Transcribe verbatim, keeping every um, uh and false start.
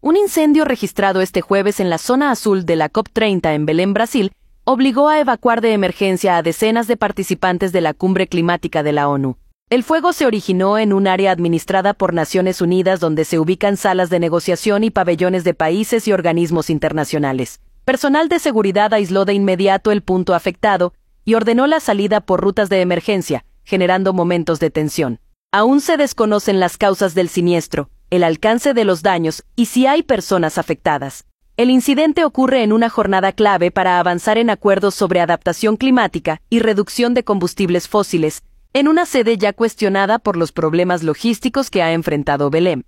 Un incendio registrado este jueves en la zona azul de la COP treinta en Belém, Brasil, obligó a evacuar de emergencia a decenas de participantes de la cumbre climática de la ONU. El fuego se originó en un área administrada por Naciones Unidas donde se ubican salas de negociación y pabellones de países y organismos internacionales. Personal de seguridad aisló de inmediato el punto afectado y ordenó la salida por rutas de emergencia, generando momentos de tensión. Aún se desconocen las causas del siniestro, el alcance de los daños y si hay personas afectadas. El incidente ocurre en una jornada clave para avanzar en acuerdos sobre adaptación climática y reducción de combustibles fósiles, en una sede ya cuestionada por los problemas logísticos que ha enfrentado Belém.